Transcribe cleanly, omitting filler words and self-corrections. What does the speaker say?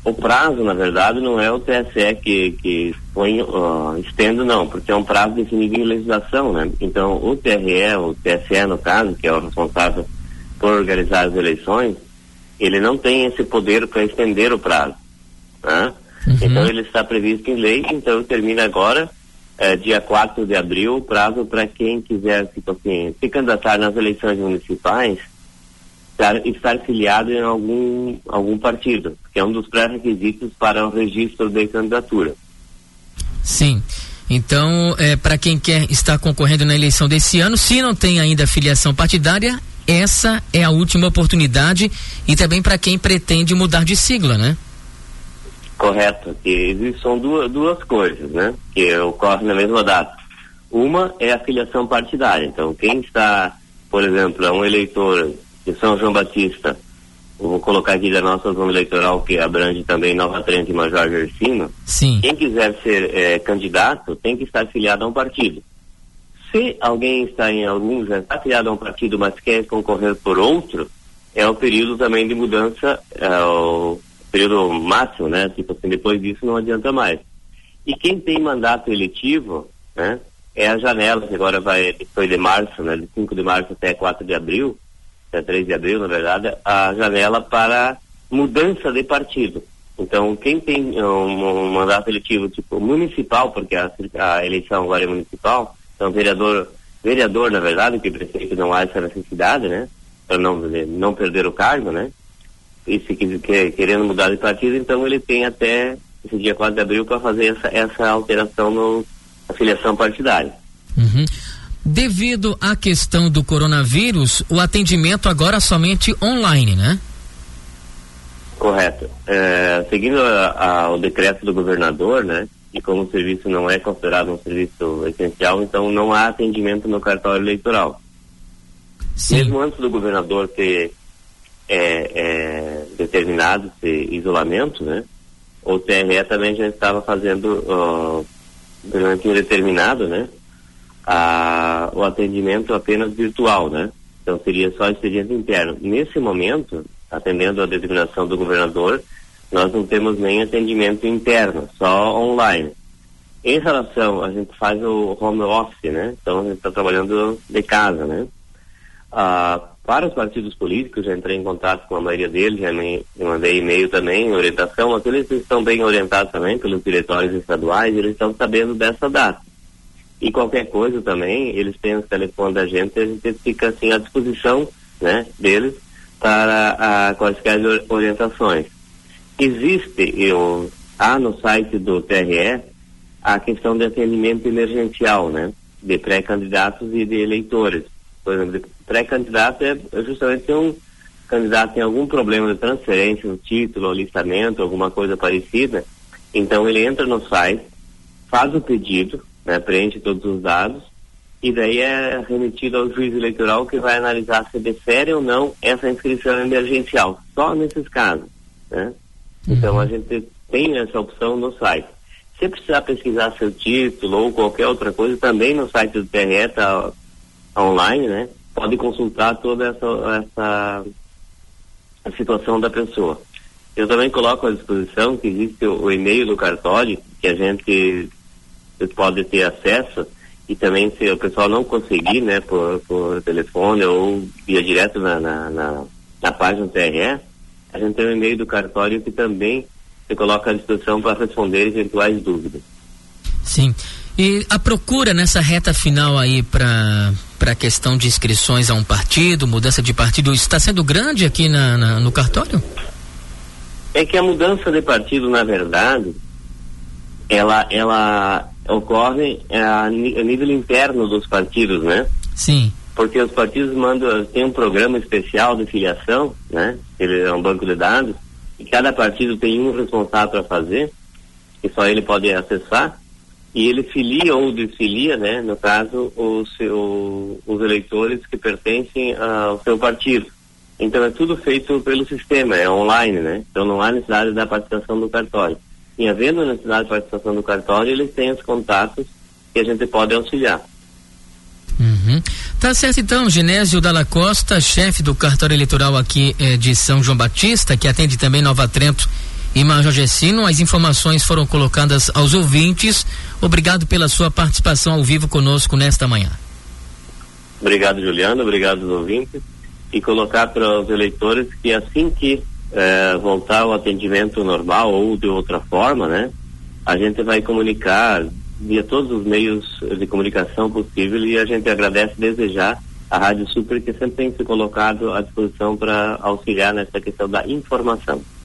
O prazo, na verdade, não é o TSE que põe estendo, não, porque é um prazo definido em legislação, né? Então, o TRE, o TSE, no caso, que é o responsável por organizar as eleições, ele não tem esse poder para estender o prazo, né? Então, ele está previsto em lei, então termina agora, dia 4 de abril, o prazo para quem quiser se candidatar nas eleições municipais, estar filiado em algum partido, que é um dos pré-requisitos para o registro de candidatura. Sim. Então, para quem quer estar concorrendo na eleição desse ano, se não tem ainda filiação partidária, essa é a última oportunidade, e também para quem pretende mudar de sigla, né? Correto. São duas coisas, né? Que ocorrem na mesma data. Uma é a filiação partidária. Então, quem está, por exemplo, é um eleitor de São João Batista, eu vou colocar aqui da nossa zona eleitoral, que abrange também Nova Trento e Major Gersino. Sim. Quem quiser ser candidato tem que estar filiado a um partido. Se alguém já está filiado a um partido, mas quer concorrer por outro, é o período também de mudança, o período máximo, né? Tipo assim, depois disso não adianta mais. E quem tem mandato eletivo, né? É a janela, que agora foi de março, né? De 5 de março até 4 de abril, até 3 de abril, na verdade, a janela para mudança de partido. Então, quem tem um mandato eletivo tipo municipal, porque a eleição agora é municipal, então vereador, na verdade, que prefeito não há essa necessidade, né? Para não perder o cargo, né? E se querendo mudar de partido, então ele tem até esse dia 4 de abril para fazer essa alteração na filiação partidária. Devido à questão do coronavírus, o atendimento agora somente online, né? Correto. Seguindo o decreto do governador, né? E como o serviço não é considerado um serviço essencial, então não há atendimento no cartório eleitoral. Sim. Mesmo antes do governador ter determinado esse isolamento, né? O TRE também já estava fazendo, durante um determinado, né? O atendimento apenas virtual, né? Então seria só expediente interno. Nesse momento, atendendo a determinação do governador, nós não temos nem atendimento interno, só online. Em relação, a gente faz o home office, né? Então a gente está trabalhando de casa, né? Para os partidos políticos, já entrei em contato com a maioria deles, já mandei e-mail também, orientação, aqueles estão bem orientados também pelos diretórios estaduais, eles estão sabendo dessa data. E qualquer coisa também, eles têm o telefone da gente, a gente fica assim à disposição, né, deles para quaisquer orientações. Existe, no site do TRE, a questão de atendimento emergencial, né, de pré-candidatos e de eleitores. Por exemplo, pré-candidato é justamente um candidato tem algum problema de transferência, no título, alistamento, alguma coisa parecida, então ele entra no site, faz o pedido, né, preenche todos os dados e daí é remetido ao juiz eleitoral, que vai analisar se defere ou não essa inscrição emergencial, só nesses casos, né? Então a gente tem essa opção no site. Se precisar pesquisar seu título ou qualquer outra coisa, também no site do TRE está online, né? Pode consultar toda essa a situação da pessoa. Eu também coloco à disposição que existe o e-mail do cartório, que a gente pode ter acesso, e também se o pessoal não conseguir, né, por telefone ou via direto na página do TRE, a gente tem um e-mail do cartório que também se coloca à disposição para responder eventuais dúvidas. Sim. E a procura nessa reta final aí para a questão de inscrições a um partido, mudança de partido, está sendo grande aqui no cartório? É que a mudança de partido, na verdade, ela ocorre a nível interno dos partidos, né? Sim. Porque os partidos tem um programa especial de filiação, né? Ele é um banco de dados, e cada partido tem um responsável para fazer, que só ele pode acessar, e ele filia ou desfilia, né? No caso, os eleitores que pertencem ao seu partido. Então é tudo feito pelo sistema, é online, né? Então não há necessidade da participação do cartório. E havendo necessidade de participação do cartório, eles têm os contatos que a gente pode auxiliar. Tá certo, então, Genésio Dalla Costa, chefe do cartório eleitoral aqui de São João Batista, que atende também Nova Trento e Major Gercino. As informações foram colocadas aos ouvintes. Obrigado pela sua participação ao vivo conosco nesta manhã. Obrigado, Juliano. Obrigado aos ouvintes. E colocar para os eleitores que assim que voltar ao atendimento normal ou de outra forma, né, a gente vai comunicar via todos os meios de comunicação possível, e a gente agradece desde já a Rádio Super, que sempre tem se colocado à disposição para auxiliar nessa questão da informação.